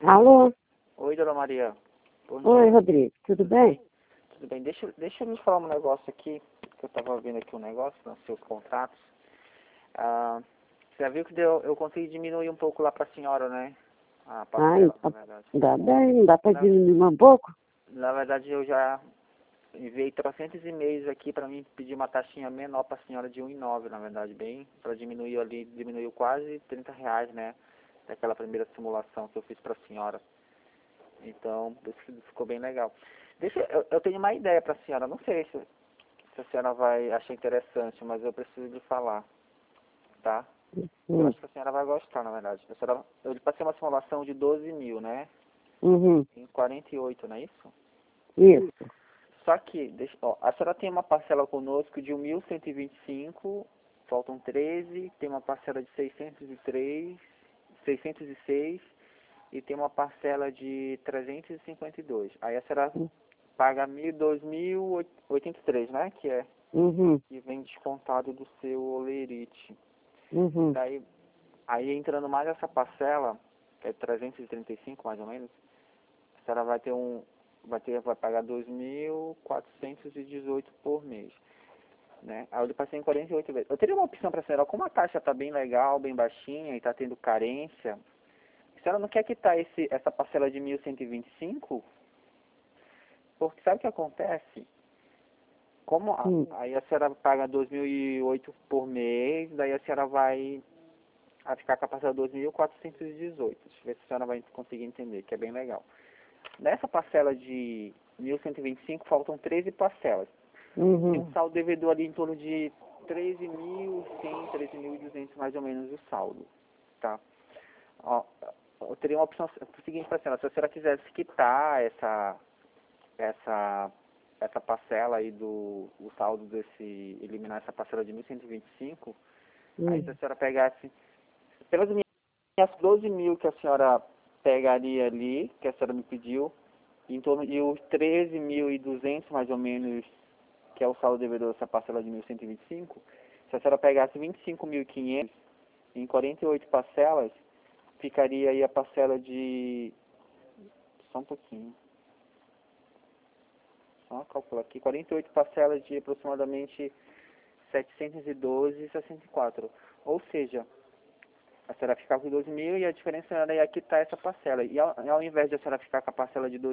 Alô? Oi, dona Maria. Bom Oi, dia. Rodrigo. Tudo bem? Tudo bem? Deixa eu me falar um negócio aqui, que eu estava vendo aqui um negócio nos seus contratos. Você já viu que eu consegui diminuir um pouco lá para a senhora, né? A Ai, parcela, na verdade. dá bem, não dá pra Na, diminuir um pouco? na verdade, eu já enviei 300 e-mails aqui para mim pedir uma taxinha menor para a senhora de 1,9, na verdade, bem, para diminuir ali, diminuiu quase R$ 30, né? Daquela primeira simulação que eu fiz para a senhora. Então, isso ficou bem legal. Eu tenho uma ideia para a senhora, não sei se a senhora vai achar interessante, mas eu preciso lhe falar, tá? Eu Hum. acho que a senhora vai gostar, na verdade. Eu lhe passei uma simulação de 12 mil, né? Uhum. Em 48, não é isso? Isso. Só que, a senhora tem uma parcela conosco de 1.125, faltam 13, tem uma parcela de 603, 606 e tem uma parcela de 352. Aí a senhora paga 2.083, né? Uhum. Que vem descontado do seu olerite. Uhum. Aí entrando mais essa parcela, que é 335 mais ou menos, a senhora vai pagar 2.418 por mês, né? Aí eu lhe passei em 48 vezes. Eu teria uma opção para a senhora, como a taxa está bem legal, bem baixinha e está tendo carência, a senhora não quer quitar essa parcela de 1.125? Porque sabe o que acontece? Aí a senhora paga 2.008 por mês, daí a senhora vai ficar com a parcela 2.418. Deixa eu ver se a senhora vai conseguir entender, que é bem legal. Nessa parcela de 1.125 faltam 13 parcelas. Tem um Uhum. saldo devedor ali em torno de 13.100, 13.200 mais ou menos o saldo, tá? Ó, eu teria uma opção seguinte para a senhora, se a senhora quisesse quitar essa parcela aí o saldo eliminar essa parcela de 1.125, aí se a senhora pegasse, pelas minhas 12 mil que a senhora pegaria ali, que a senhora me pediu, em torno de os 13.200 mais ou menos, que é o saldo devedor dessa parcela de 1.125, se a senhora pegasse 25.500 em 48 parcelas, ficaria aí a parcela de, só um pouquinho, só calcular aqui, 48 parcelas de aproximadamente 712,64. Ou seja, a senhora ficar com 12 mil e a diferença era ia quitar essa parcela. E ao invés de a senhora ficar com a parcela de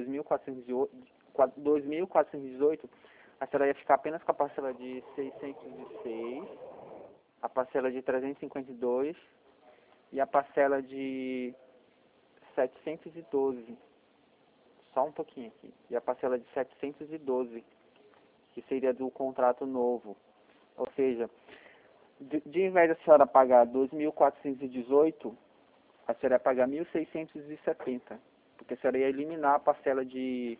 2.418, a senhora ia ficar apenas com a parcela de 606, a parcela de 352 e a parcela de 712. Só um pouquinho aqui. E a parcela de 712, que seria do contrato novo. Ou seja, de invés da senhora pagar 2.418, a senhora ia pagar 1.670, porque a senhora ia eliminar a parcela de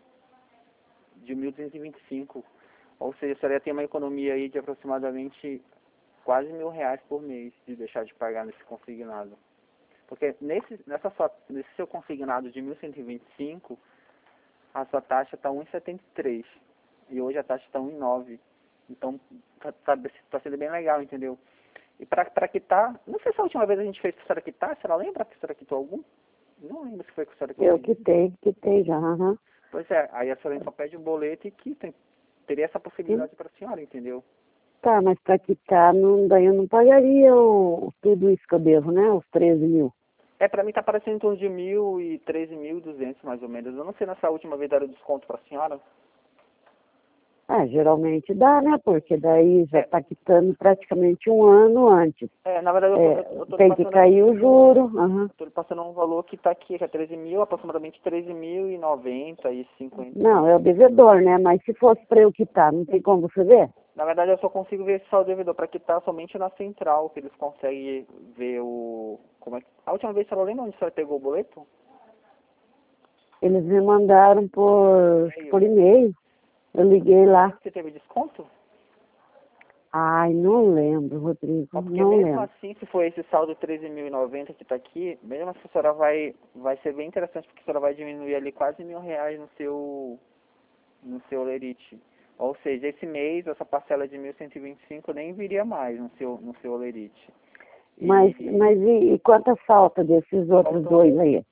1.225. Ou seja, a senhora ia ter uma economia aí de aproximadamente quase R$ 1.000 por mês de deixar de pagar nesse consignado. Porque nesse seu consignado de 1.125, a sua taxa está 1,73 e hoje a taxa está 1,9. Então, tá sendo bem legal, entendeu? E para quitar, não sei se a última vez a gente fez para a senhora quitar, a senhora lembra que a senhora quitou algum? Não lembro se foi que a senhora quitou. Eu quitei já, aham. Pois é, aí a senhora só pede um boleto e quita. Teria essa possibilidade para a senhora, entendeu? Tá, mas pra quitar, daí eu não pagaria tudo isso que eu devo, né? Os 13 mil. Para mim tá parecendo em torno de 1.000 e 13.200 mais ou menos. Eu não sei nessa última vez dar o desconto para a senhora. Geralmente dá, né? Porque daí já tá quitando praticamente um ano antes. Na verdade eu tô lhe Tem que passando cair aqui, o juro. Aham. eu tô lhe passando um valor que tá aqui, que é 13 mil, aproximadamente 13.090 e 50. Não, é o devedor, né? Mas se fosse para eu quitar, não tem como você ver? Na verdade eu só consigo ver esse saldo devedor para quitar somente na central, que eles conseguem ver como é que... A última vez, a senhora lembra onde a senhora pegou o boleto? Eles me mandaram por e-mail. Eu liguei lá. Você teve desconto? Ai, não lembro, Rodrigo. Porque Não mesmo lembro. assim, se for esse saldo 13.090 que está aqui, mesmo assim a senhora vai ser bem interessante, porque a senhora vai diminuir ali quase R$ 1.000 no seu lerite. Ou seja, esse mês, essa parcela de 1.125 nem viria mais no seu lerite. Mas e quanta falta desses outros dois aí?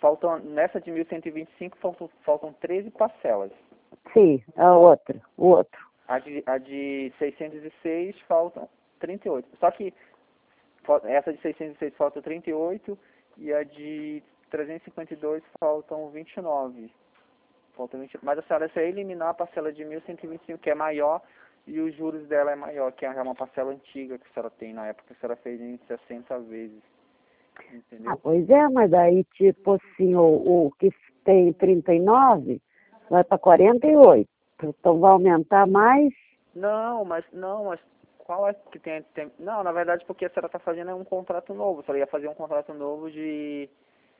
faltam, nessa de 1.125, faltam 13 parcelas. Sim, a outra, o outro. A de 606 faltam 38. Só que essa de 606 falta 38 e a de 352 faltam 29. Mas a senhora, se eliminar a parcela de 1.125, que é maior, e os juros dela é maior, que é uma parcela antiga que a senhora tem na época, que a senhora fez em 60 vezes. Entendeu? Ah, pois é, mas daí, tipo assim, o que tem 39 vai para 48. Então vai aumentar mais. Não, mas qual é que tem? Não, na verdade, porque a senhora está fazendo um contrato novo. A senhora ia fazer um contrato novo de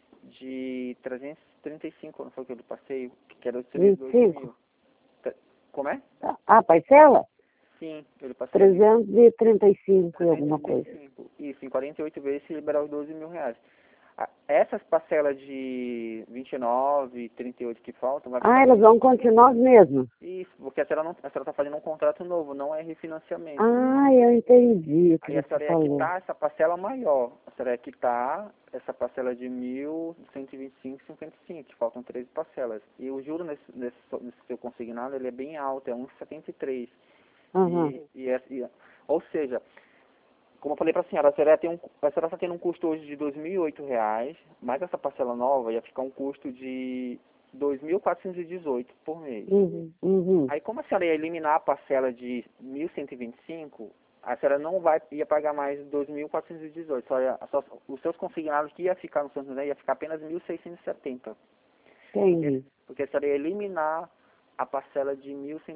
335, não foi que eu lhe passei? Que era o serviço de 25. 2.000. Como é? Ah, parcela? Sim, eu lhe passei 335 e alguma coisa. 335. Isso, em 48 vezes se liberar os 12 mil reais. Essas parcelas de 29 e 38 que faltam... Ah, elas vão continuar as mesmas? Isso, porque a senhora está fazendo um contrato novo, não é refinanciamento. Ah, eu entendi o que Aí a você senhora ia falou. quitar essa parcela maior. A senhora ia quitar essa parcela de 1.125,55, que faltam 13 parcelas. E o juro nesse seu consignado, ele é bem alto, é 1,73. Aham. Ou seja, como eu falei para a senhora está tendo um custo hoje de R$ 2.008, mais essa parcela nova ia ficar um custo de R$ 2.418 por mês. Uhum. Aí, como a senhora ia eliminar a parcela de 1.125, a senhora não ia pagar mais 2.418. Os seus consignados que ia ficar no Santander ia ficar apenas 1.670. Entendi. Porque a senhora ia eliminar a parcela de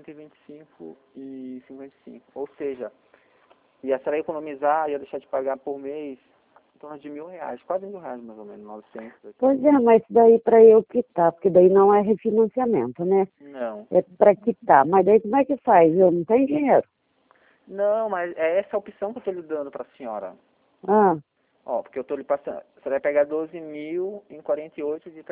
1.125,55. Ou seja, e a senhora ia economizar, ia deixar de pagar por mês em torno de R$ 1.000, quase R$ 1.000 mais ou menos, 900. Pois é, mas daí para eu quitar, porque daí não é refinanciamento, né? Não. É para quitar. Mas daí como é que faz? Eu não tenho dinheiro. Não, mas é essa a opção que eu estou lhe dando para a senhora. Ah, Ó, porque eu estou lhe passando. Você vai pegar 12.000 em 48 de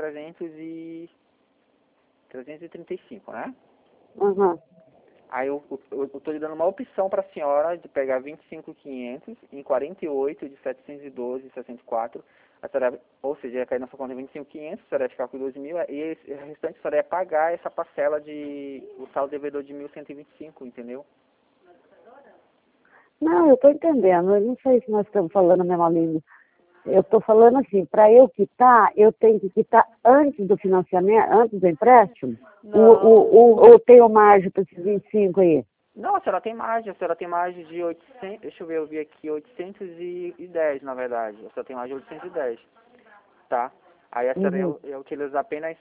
335, né? aham. Aí eu estou lhe dando uma opção para a senhora de pegar 25.500 em 48 de 712,64. Ou seja, ia cair na sua conta 25.500, a senhora ia ficar com 2.000 e o restante a senhora ia pagar essa parcela o saldo devedor de 1.125, entendeu? Não, eu estou entendendo. Eu não sei se nós estamos falando a mesma língua. Eu estou falando assim, para eu quitar, eu tenho que quitar antes do financiamento, antes do empréstimo? Não. Ou tenho margem para esses 25 aí? Não, a senhora tem margem de 800, deixa eu ver aqui, 810, na verdade. A senhora tem margem de 810, tá? Aí a senhora ia utilizar apenas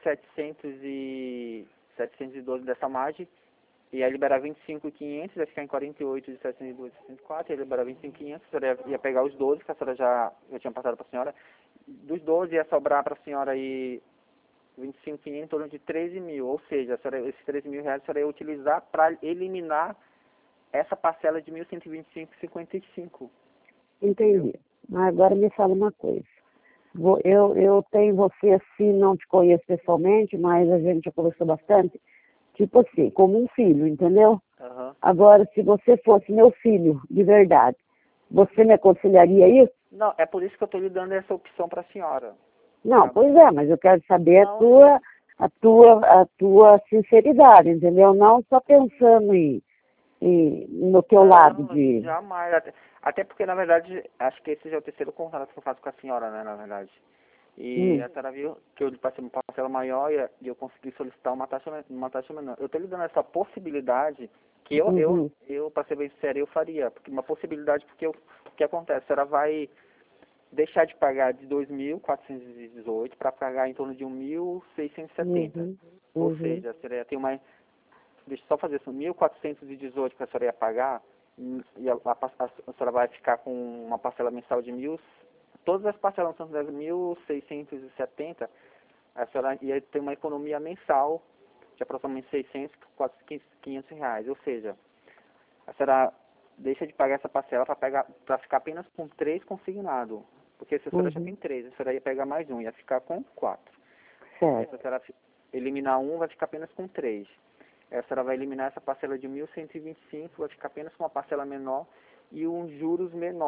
712 dessa margem, e aí liberar 25.500, vai ficar em 48 de 712, 64, e aí liberar 25.500, a senhora ia pegar os 12, que a senhora já tinha passado para a senhora. Dos 12 ia sobrar para a senhora aí 25.500 em torno de 13 mil, ou seja, esses 13 mil reais a senhora ia utilizar para eliminar essa parcela de 1.125,55. Entendi. Agora me fala uma coisa. Eu tenho você assim, não te conheço pessoalmente, mas a gente já conversou bastante. Tipo assim, como um filho, entendeu? Uhum. Agora, se você fosse meu filho, de verdade, você me aconselharia isso? Não, é por isso que eu estou lhe dando essa opção para a senhora. Não, Tá? pois é, mas eu quero saber Não, a tua sinceridade, entendeu? Não só pensando no teu lado de... jamais. Até porque, na verdade, acho que esse já é o terceiro contrato que eu faço com a senhora, né, na verdade. E a senhora viu que eu lhe passei uma parcela maior e eu consegui solicitar uma taxa menor. Eu estou lhe dando essa possibilidade que eu para ser bem sincero, eu faria. Porque uma possibilidade, porque o que acontece? A senhora vai deixar de pagar de 2.418 para pagar em torno de 1.670. Ou seja, a senhora tem uma... Deixa eu só fazer isso, 1.418 que a senhora ia pagar, e a senhora vai ficar com uma parcela mensal de 1.000, todas as parcelas são de 1.670, a senhora ia ter uma economia mensal de aproximadamente 600, quase 500 reais, ou seja, a senhora deixa de pagar essa parcela para ficar apenas com 3 consignados, porque se a senhora já tem 3, a senhora ia pegar mais um, ia ficar com 4. Aí, se a senhora eliminar um, vai ficar apenas com 3. A senhora vai eliminar essa parcela de 1.125, vai ficar apenas com uma parcela menor e um juros menor.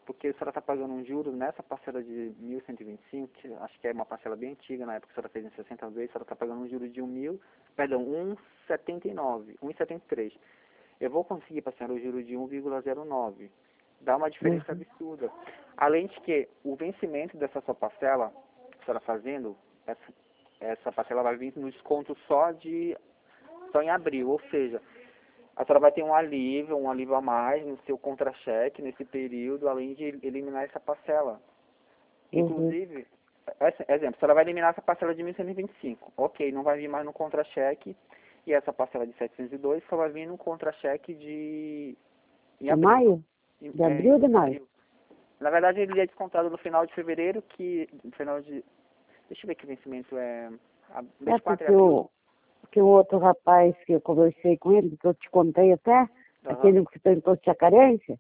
porque a senhora está pagando um juro nessa parcela de 1.125, que acho que é uma parcela bem antiga, na época que a senhora fez em 60 vezes, a senhora está pagando um juro de 1,73. Eu vou conseguir para a senhora o juro de 1,09. Dá uma diferença absurda. Além de que o vencimento dessa sua parcela, que a senhora fazendo, essa parcela vai vir no desconto só em abril, ou seja, a senhora vai ter um alívio a mais no seu contra-cheque nesse período, além de eliminar essa parcela. Inclusive, exemplo, a senhora vai eliminar essa parcela de 1.125. Ok, não vai vir mais no contra-cheque, e essa parcela de 702 só vai vir no contra-cheque de maio? De abril ou de maio? Abril. Na verdade, ele é descontado no final de fevereiro, deixa eu ver que vencimento é... mês 4 de abril. Porque o outro rapaz que eu conversei com ele, que eu te contei até, aquele que tentou te a carência,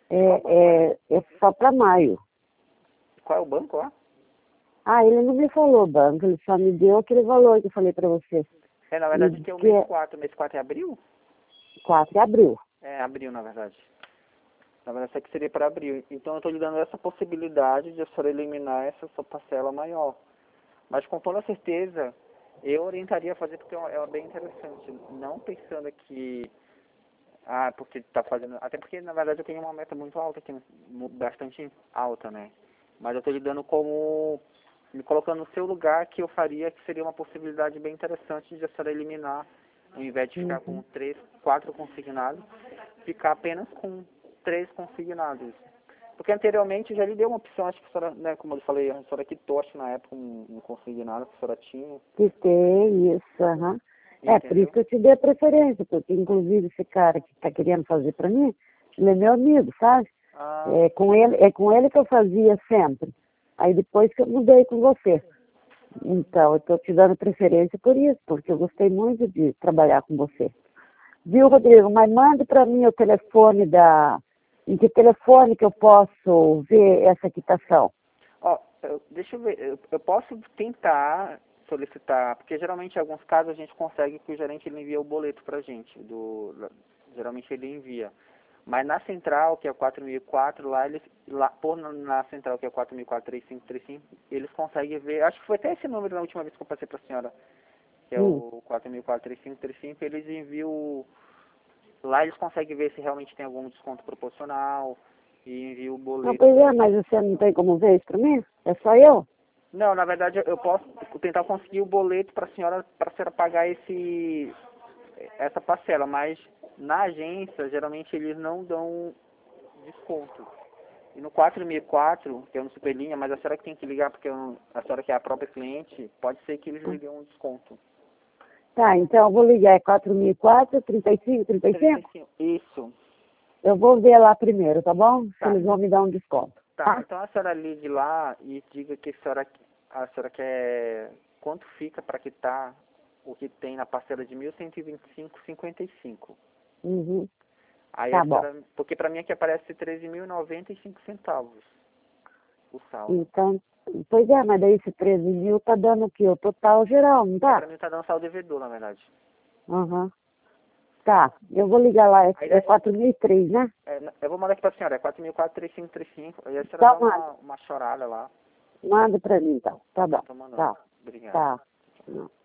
é só para maio. Qual é o banco lá? Ele não me falou o banco, ele só me deu aquele valor que eu falei para você. Na verdade, que é o mês 4. Mês 4 é abril? 4 de abril. É, abril, na verdade. Na verdade, isso aqui seria para abril. Então, eu estou lhe dando essa possibilidade de a senhora eliminar essa sua parcela maior. Mas, com toda certeza, eu orientaria a fazer porque é bem interessante. Não pensando que... porque está fazendo... Até porque, na verdade, eu tenho uma meta muito alta, bastante alta, né? Mas eu estou lhe dando como... me colocando no seu lugar, que eu faria, que seria uma possibilidade bem interessante de a senhora eliminar, ao invés de ficar com 3, 4 consignados, ficar apenas com 3 consignados. Porque anteriormente já lhe deu uma opção, acho que a senhora, né, como eu falei, a senhora quitou, acho, na época, um consignado que a senhora tinha. Quitei, isso, por isso que eu te dei a preferência, porque inclusive esse cara que está querendo fazer para mim, ele é meu amigo, sabe? É com ele que eu fazia sempre. Aí depois que eu mudei com você. Então, eu estou te dando preferência por isso, porque eu gostei muito de trabalhar com você. Viu, Rodrigo? Mas mande para mim o telefone em que telefone que eu posso ver essa quitação? Deixa eu ver, eu posso tentar solicitar, porque geralmente em alguns casos a gente consegue que o gerente ele envia o boleto para a gente, geralmente ele envia. Mas na central, que é o 4004, na central, que é o 4004-3535, eles conseguem ver, acho que foi até esse número na última vez que eu passei para a senhora, que é o 4004-3535, eles enviam, lá eles conseguem ver se realmente tem algum desconto proporcional e enviam o boleto. Não, pois mas você não tem como ver isso para mim? É só eu? Não, na verdade eu posso tentar conseguir o boleto para a senhora pagar essa parcela, mas na agência, geralmente eles não dão desconto. E no 4004, que é no Superlinha, mas a senhora que tem que ligar, porque a senhora que é a própria cliente, pode ser que eles lhe dêem um desconto. Tá, então eu vou ligar, é 4004, 35? Isso. Eu vou ver lá primeiro, tá bom? Se eles vão me dar um desconto. Tá, então a senhora ligue lá e diga que a senhora quer... Quanto fica para quitar o que tem na parcela de 1.125,55. Aí tá a senhora, bom. porque para mim aqui aparece 13.095 centavos o saldo. Então, pois mas daí esse 13 mil tá dando o quê? O total geral, não tá? Para mim tá dando saldo devedor, na verdade. Tá, eu vou ligar lá, é 4.003, né? Eu vou mandar aqui para a senhora, é 4.004-3535. Aí a senhora dá uma chorada lá. Manda para mim, então. Tá bom. Tô mandando. Tá. Obrigado. Tá.